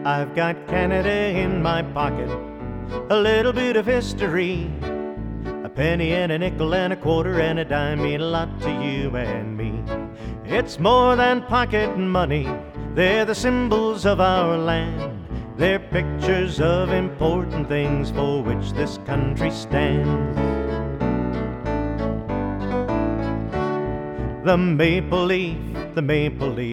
I've got Canada in my pocket, a little bit of history. A penny and a nickel and a quarter and a dime mean a lot to you and me. It's more than pocket money, they're the symbols of our land. They're pictures of important things for which this country stands. The maple leaf, the maple leaf.